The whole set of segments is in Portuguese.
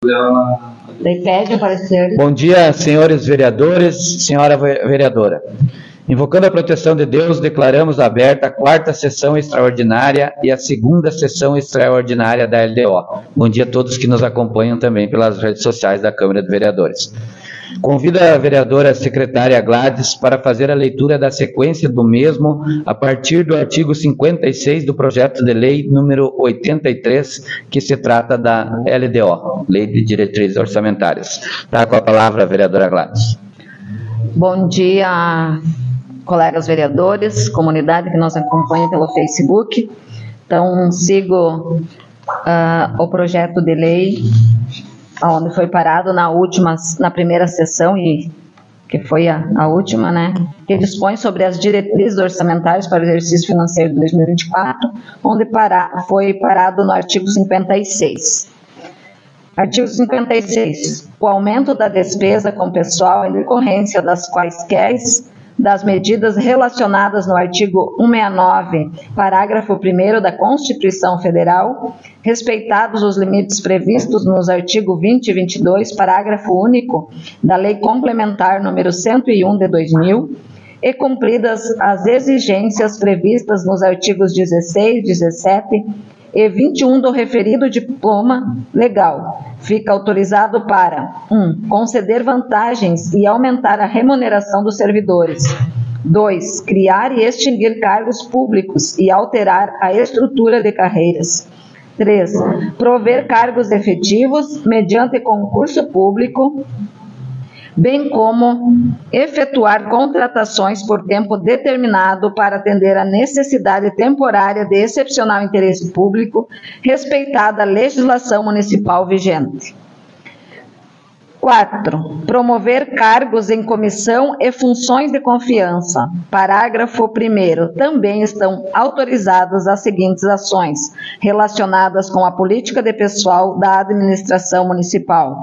Daí pede o parecer. Bom dia, senhores vereadores, senhora vereadora. Invocando a proteção de Deus, declaramos aberta a 4ª sessão extraordinária e a 2ª sessão extraordinária da LDO. Bom dia a todos que nos acompanham também pelas redes sociais da Câmara de Vereadores. Convido a vereadora secretária Gladys para fazer a leitura da sequência do mesmo a partir do artigo 56 do projeto de lei número 83, que se trata da LDO, Lei de Diretrizes Orçamentárias. Está com a palavra a vereadora Gladys. Bom dia, colegas vereadores, comunidade que nos acompanha pelo Facebook. Então, sigo o projeto de lei onde foi parado na primeira sessão, e que foi a última, né, que dispõe sobre as diretrizes orçamentárias para o exercício financeiro de 2024, onde foi parado no artigo 56. Artigo 56. O aumento da despesa com pessoal em decorrência das quaisquer das medidas relacionadas no artigo 169, parágrafo 1º da Constituição Federal, respeitados os limites previstos nos artigos 20 e 22, parágrafo único da Lei Complementar número 101 de 2000, e cumpridas as exigências previstas nos artigos 16, 17 e 21 do referido diploma legal, fica autorizado para 1. Conceder vantagens e aumentar a remuneração dos servidores. 2. Criar e extinguir cargos públicos e alterar a estrutura de carreiras. 3. Prover cargos efetivos mediante concurso público, bem como efetuar contratações por tempo determinado para atender à necessidade temporária de excepcional interesse público, respeitada a legislação municipal vigente. 4. Promover cargos em comissão e funções de confiança. Parágrafo 1º. Também estão autorizadas as seguintes ações relacionadas com a política de pessoal da administração municipal.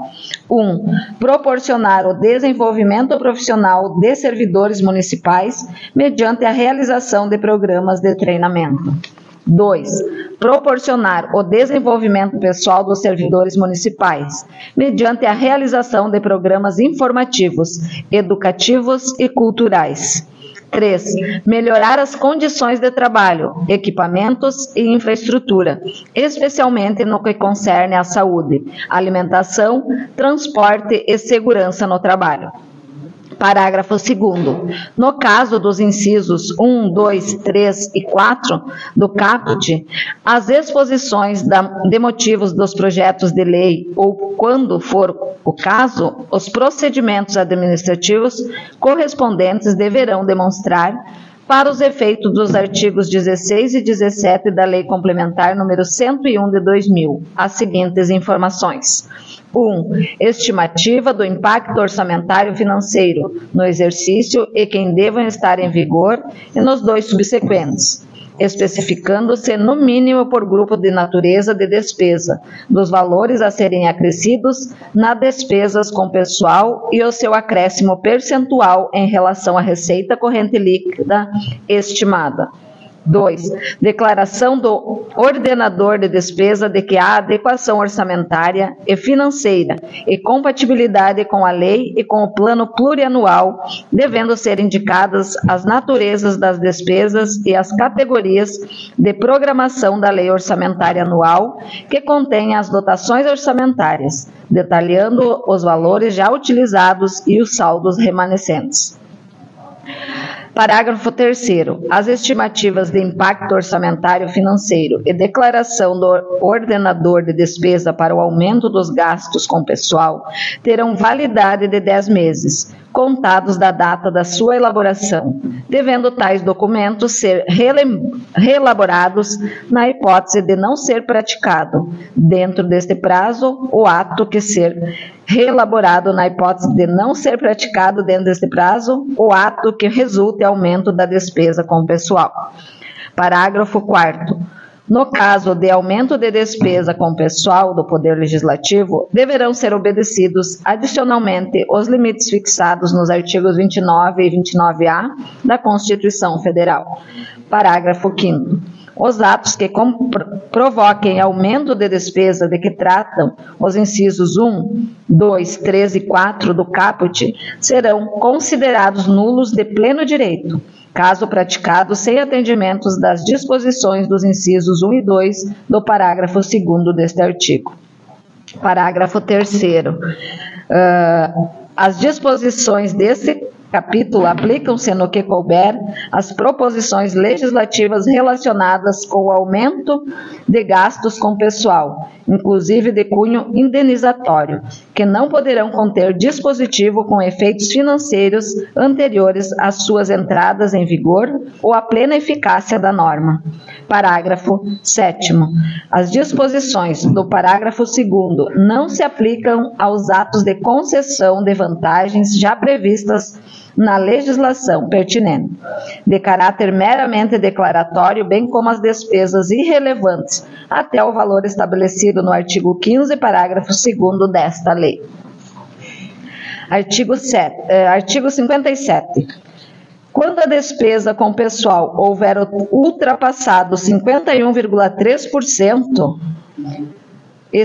1. Proporcionar o desenvolvimento profissional de servidores municipais mediante a realização de programas de treinamento. 2. Proporcionar o desenvolvimento pessoal dos servidores municipais, mediante a realização de programas informativos, educativos e culturais. 3. Melhorar as condições de trabalho, equipamentos e infraestrutura, especialmente no que concerne à saúde, alimentação, transporte e segurança no trabalho. Parágrafo 2º. No caso dos incisos 1, 2, 3 e 4 do caput, as exposições de motivos dos projetos de lei ou, quando for o caso, os procedimentos administrativos correspondentes deverão demonstrar, para os efeitos dos artigos 16 e 17 da Lei Complementar número 101 de 2000, as seguintes informações. 1. Estimativa do impacto orçamentário financeiro no exercício e quem devam estar em vigor e nos 2 subsequentes, especificando-se no mínimo por grupo de natureza de despesa, dos valores a serem acrescidos nas despesas com pessoal e o seu acréscimo percentual em relação à receita corrente líquida estimada. 2. Declaração do ordenador de despesa de que há adequação orçamentária e financeira e compatibilidade com a lei e com o plano plurianual, devendo ser indicadas as naturezas das despesas e as categorias de programação da lei orçamentária anual, que contém as dotações orçamentárias, detalhando os valores já utilizados e os saldos remanescentes. Parágrafo 3º. As estimativas de impacto orçamentário financeiro e declaração do ordenador de despesa para o aumento dos gastos com pessoal terão validade de 10 meses, contados da data da sua elaboração, devendo tais documentos ser reelaborados na hipótese de não ser praticado, dentro deste prazo, o ato que ser reelaborado na hipótese de não ser praticado dentro deste prazo, o ato que resulte aumento da despesa com o pessoal. Parágrafo 4º. No caso de aumento de despesa com o pessoal do Poder Legislativo, deverão ser obedecidos adicionalmente os limites fixados nos artigos 29 e 29A da Constituição Federal. Parágrafo 5º. Os atos que provoquem aumento de despesa de que tratam os incisos 1, 2, 3 e 4 do caput serão considerados nulos de pleno direito, caso praticados sem atendimentos das disposições dos incisos 1 e 2 do parágrafo 2º deste artigo. Parágrafo 3º. As disposições desse capítulo aplicam-se no que couber as proposições legislativas relacionadas com o aumento de gastos com pessoal, inclusive de cunho indenizatório, que não poderão conter dispositivo com efeitos financeiros anteriores às suas entradas em vigor ou à plena eficácia da norma. Parágrafo 7º. As disposições do parágrafo 2º não se aplicam aos atos de concessão de vantagens já previstas na legislação pertinente, de caráter meramente declaratório, bem como as despesas irrelevantes até o valor estabelecido no artigo 15, parágrafo 2º desta lei. Artigo 57. Quando a despesa com pessoal houver ultrapassado 51,3% e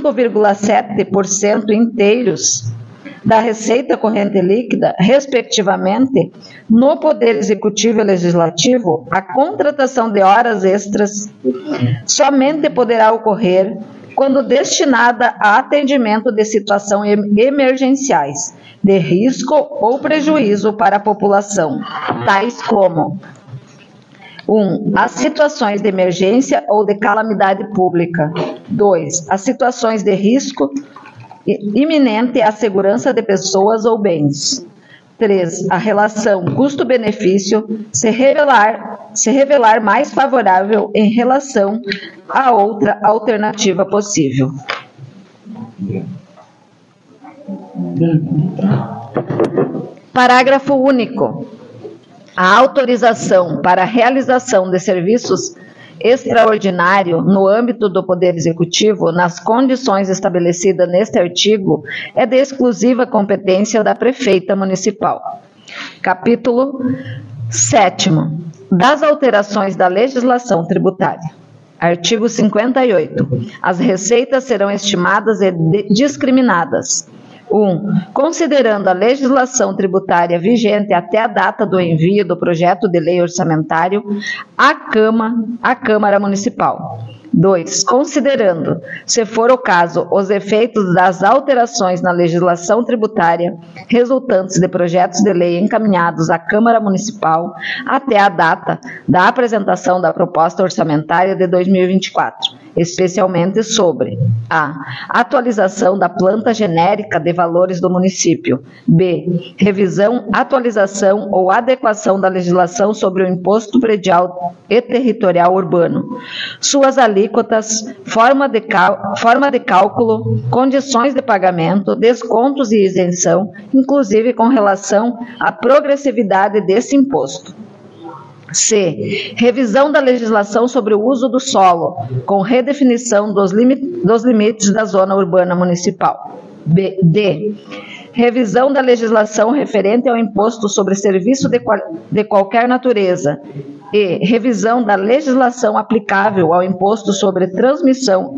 5,7% inteiros da receita corrente líquida, respectivamente, no Poder Executivo e Legislativo, a contratação de horas extras somente poderá ocorrer quando destinada a atendimento de situações emergenciais, de risco ou prejuízo para a população, tais como 1. As situações de emergência ou de calamidade pública. 2. As situações de risco iminente à segurança de pessoas ou bens. 3. A relação custo-benefício se revelar mais favorável em relação a outra alternativa possível. Parágrafo único. A autorização para a realização de serviços extraordinário no âmbito do Poder Executivo, nas condições estabelecidas neste artigo, é de exclusiva competência da prefeita municipal. Capítulo 7º. Das alterações da legislação tributária. Artigo 58. As receitas serão estimadas e discriminadas. 1. Considerando a legislação tributária vigente até a data do envio do projeto de lei orçamentário à Câmara Municipal. 2. Considerando, se for o caso, os efeitos das alterações na legislação tributária resultantes de projetos de lei encaminhados à Câmara Municipal até a data da apresentação da proposta orçamentária de 2024, especialmente sobre a atualização da planta genérica de valores do município, b. revisão, atualização ou adequação da legislação sobre o imposto predial e territorial urbano, suas alíquotas, forma de cálculo, condições de pagamento, descontos e isenção, inclusive com relação à progressividade desse imposto. C. Revisão da legislação sobre o uso do solo, com redefinição dos limites da zona urbana municipal. D. Revisão da legislação referente ao imposto sobre serviço de qualquer natureza. E. Revisão da legislação aplicável ao imposto sobre transmissão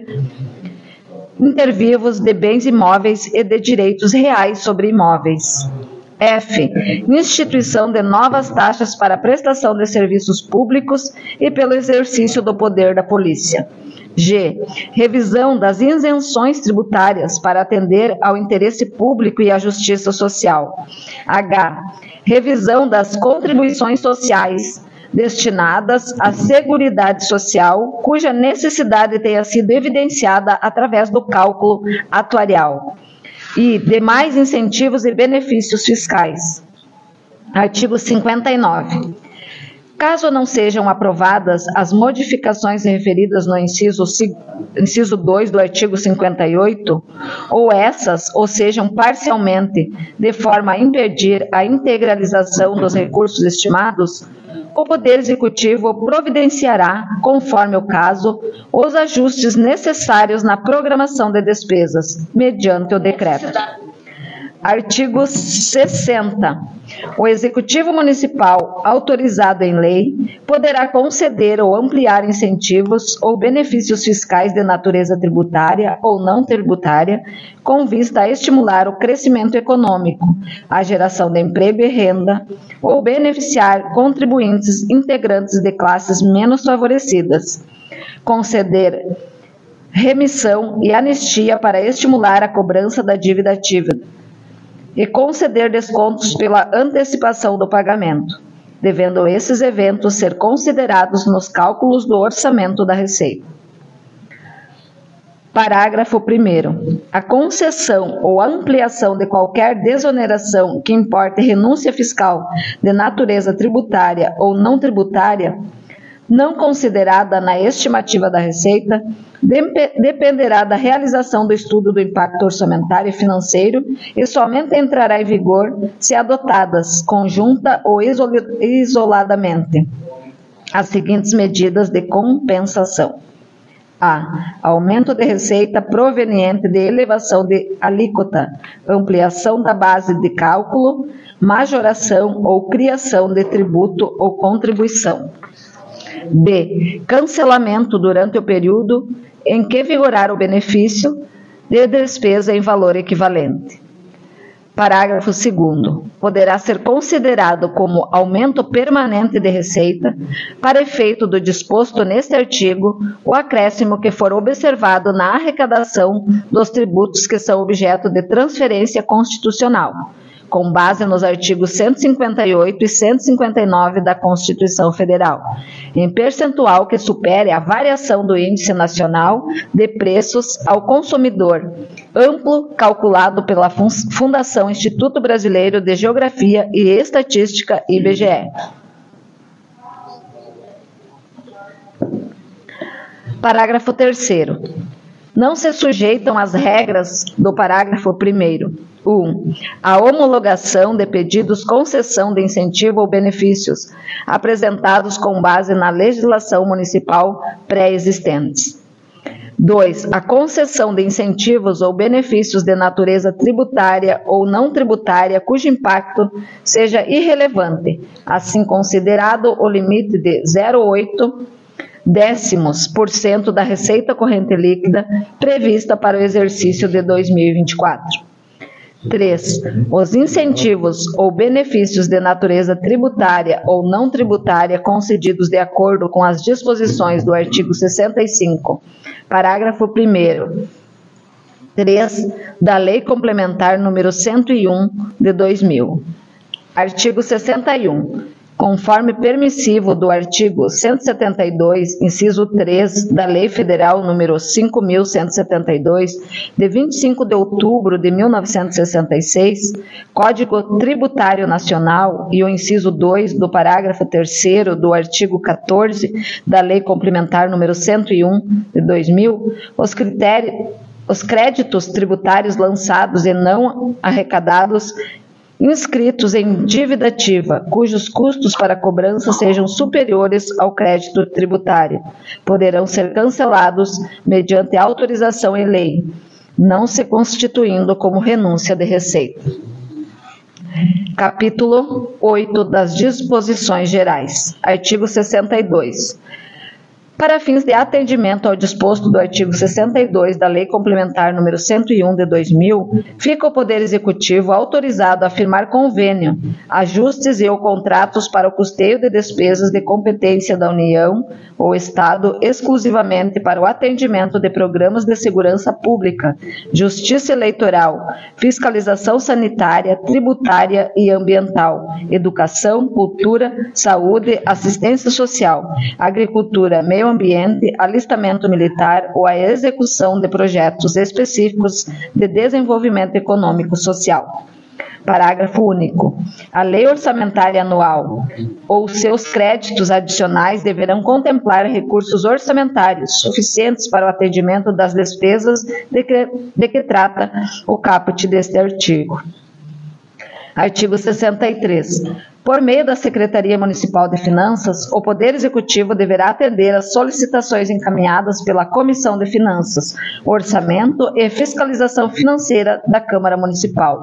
intervivos de bens imóveis e de direitos reais sobre imóveis. F. Instituição de novas taxas para prestação de serviços públicos e pelo exercício do poder da polícia. G. Revisão das isenções tributárias para atender ao interesse público e à justiça social. H. Revisão das contribuições sociais destinadas à Seguridade Social, cuja necessidade tenha sido evidenciada através do cálculo atuarial. E demais incentivos e benefícios fiscais. Artigo 59. Caso não sejam aprovadas as modificações referidas no inciso 2 do artigo 58, ou essas, ou sejam parcialmente, de forma a impedir a integralização dos recursos estimados, o Poder Executivo providenciará, conforme o caso, os ajustes necessários na programação de despesas, mediante o decreto. Artigo 60. O Executivo Municipal, autorizado em lei, poderá conceder ou ampliar incentivos ou benefícios fiscais de natureza tributária ou não tributária, com vista a estimular o crescimento econômico, a geração de emprego e renda, ou beneficiar contribuintes integrantes de classes menos favorecidas. Conceder remissão e anistia para estimular a cobrança da dívida ativa e conceder descontos pela antecipação do pagamento, devendo esses eventos ser considerados nos cálculos do orçamento da Receita. Parágrafo 1º. A concessão ou ampliação de qualquer desoneração que importe renúncia fiscal de natureza tributária ou não tributária, não considerada na estimativa da Receita, dependerá da realização do estudo do impacto orçamentário e financeiro e somente entrará em vigor se adotadas, conjunta ou isoladamente, as seguintes medidas de compensação. A. Aumento de receita proveniente de elevação de alíquota, ampliação da base de cálculo, majoração ou criação de tributo ou contribuição. B. Cancelamento durante o período em que vigorar o benefício de despesa em valor equivalente. Parágrafo 2º. Poderá ser considerado como aumento permanente de receita, para efeito do disposto neste artigo, o acréscimo que for observado na arrecadação dos tributos que são objeto de transferência constitucional, com base nos artigos 158 e 159 da Constituição Federal, em percentual que supere a variação do Índice Nacional de Preços ao Consumidor, amplo calculado pela Fundação Instituto Brasileiro de Geografia e Estatística, IBGE. Parágrafo 3º. Não se sujeitam às regras do parágrafo 1º. 1. A homologação de pedidos concessão de incentivo ou benefícios apresentados com base na legislação municipal pré-existentes. 2. A concessão de incentivos ou benefícios de natureza tributária ou não tributária cujo impacto seja irrelevante, assim considerado o limite de 0,8 décimos% da receita corrente líquida prevista para o exercício de 2024. 3. Os incentivos ou benefícios de natureza tributária ou não tributária concedidos de acordo com as disposições do artigo 65, parágrafo 1º, 3 da Lei Complementar número 101 de 2000. Artigo 61. Conforme permissivo do artigo 172, inciso 3 da Lei Federal número 5.172, de 25 de outubro de 1966, Código Tributário Nacional e o inciso 2 do parágrafo 3º do artigo 14 da Lei Complementar número 101 de 2000, os créditos tributários lançados e não arrecadados inscritos em dívida ativa, cujos custos para cobrança sejam superiores ao crédito tributário, poderão ser cancelados mediante autorização em lei, não se constituindo como renúncia de receita. Capítulo 8 das Disposições Gerais. Artigo 62. Para fins de atendimento ao disposto do artigo 62 da Lei Complementar número 101 de 2000, fica o Poder Executivo autorizado a firmar convênio, ajustes e ou contratos para o custeio de despesas de competência da União ou Estado exclusivamente para o atendimento de programas de segurança pública, justiça eleitoral, fiscalização sanitária, tributária e ambiental, educação, cultura, saúde, assistência social, agricultura, meio ambiente, alistamento militar ou a execução de projetos específicos de desenvolvimento econômico social. Parágrafo único. A Lei Orçamentária Anual ou seus créditos adicionais deverão contemplar recursos orçamentários suficientes para o atendimento das despesas de que trata o caput deste artigo. Artigo 63. Por meio da Secretaria Municipal de Finanças, o Poder Executivo deverá atender às solicitações encaminhadas pela Comissão de Finanças, Orçamento e Fiscalização Financeira da Câmara Municipal,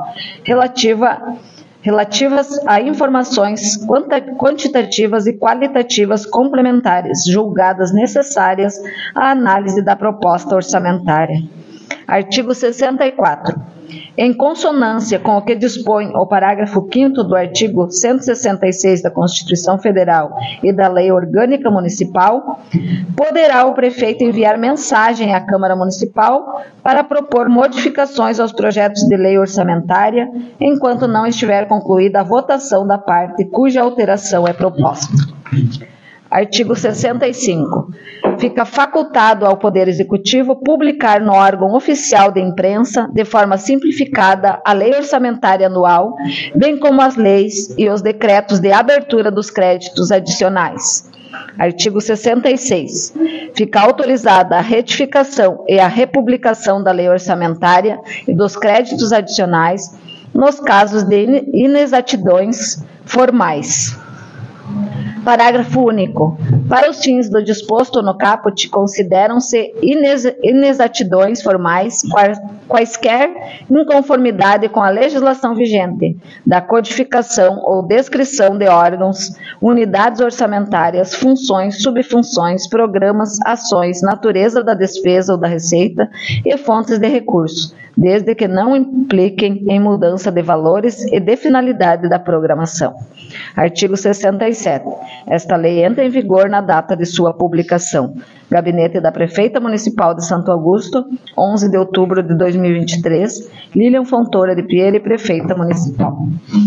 relativas a informações quantitativas e qualitativas complementares, julgadas necessárias à análise da proposta orçamentária. Artigo 64. Em consonância com o que dispõe o parágrafo 5º do artigo 166 da Constituição Federal e da Lei Orgânica Municipal, poderá o prefeito enviar mensagem à Câmara Municipal para propor modificações aos projetos de lei orçamentária, enquanto não estiver concluída a votação da parte cuja alteração é proposta. Artigo 65. Fica facultado ao Poder Executivo publicar no órgão oficial de imprensa, de forma simplificada, a Lei Orçamentária Anual, bem como as leis e os decretos de abertura dos créditos adicionais. Artigo 66. Fica autorizada a retificação e a republicação da Lei Orçamentária e dos créditos adicionais nos casos de inexatidões formais. Parágrafo único. Para os fins do disposto no caput, consideram-se inexatidões formais quaisquer inconformidade com a legislação vigente, da codificação ou descrição de órgãos, unidades orçamentárias, funções, subfunções, programas, ações, natureza da despesa ou da receita e fontes de recurso, desde que não impliquem em mudança de valores e de finalidade da programação. Artigo 67. Esta lei entra em vigor na data de sua publicação. Gabinete da Prefeita Municipal de Santo Augusto, 11 de outubro de 2023, Lilian Fontoura de Pieri, Prefeita Municipal.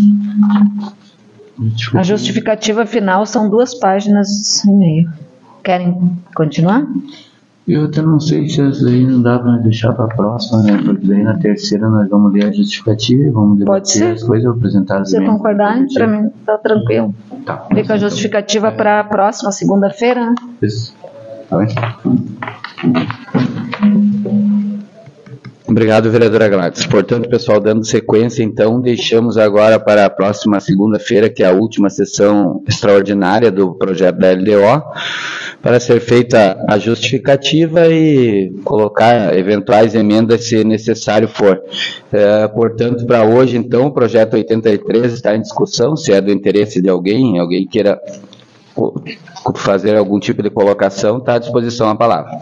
A justificativa final são 2 páginas e meia. Querem continuar? Eu até não sei se essa daí não dá para deixar para a próxima, né? Porque daí na terceira nós vamos ler a justificativa e vamos debater as coisas apresentadas. Se você concordar, para mim está tranquilo. Tá. Fica a justificativa para a próxima segunda-feira, né? Isso. Tá bem. Obrigado, vereadora Gladys. Portanto, pessoal, dando sequência, então, deixamos agora para a próxima segunda-feira, que é a última sessão extraordinária do projeto da LDO, para ser feita a justificativa e colocar eventuais emendas se necessário for. Portanto, para hoje, então, o projeto 83 está em discussão, se é do interesse de alguém queira fazer algum tipo de colocação, está à disposição a palavra.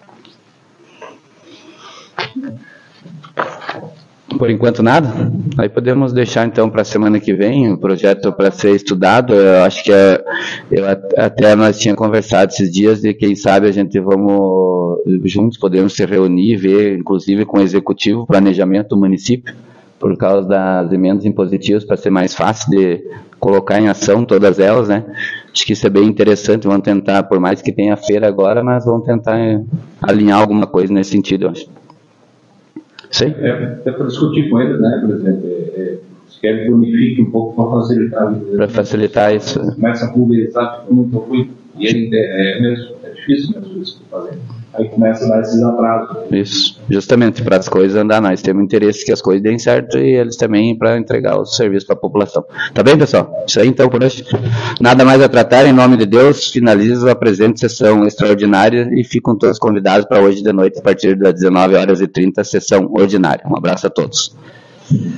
Por enquanto nada? Aí podemos deixar então para a semana que vem o projeto para ser estudado. Eu acho que até nós tínhamos conversado esses dias e quem sabe a gente vamos juntos, podemos se reunir, ver inclusive com o executivo, planejamento do município, por causa das emendas impositivas, para ser mais fácil de colocar em ação todas elas, né? Acho que isso é bem interessante, vamos tentar, por mais que tenha feira agora, mas vamos tentar alinhar alguma coisa nesse sentido, eu acho. Sim? Até para discutir com eles, né, presidente, se quer que unifique um pouco para facilitar a vida. Para facilitar isso. Começa a pulverizar, fica muito ruim, e ele é difícil mesmo isso que fazer. Aí começa a dar esses atrasos. Isso, justamente para as coisas andar, nós temos interesse que as coisas deem certo e eles também para entregar os serviços para a população. Tá bem, pessoal? Isso aí então por hoje. Nada mais a tratar, em nome de Deus, finalizo a presente sessão extraordinária e ficam todos convidados para hoje de noite, a partir das 19h30, sessão ordinária. Um abraço a todos.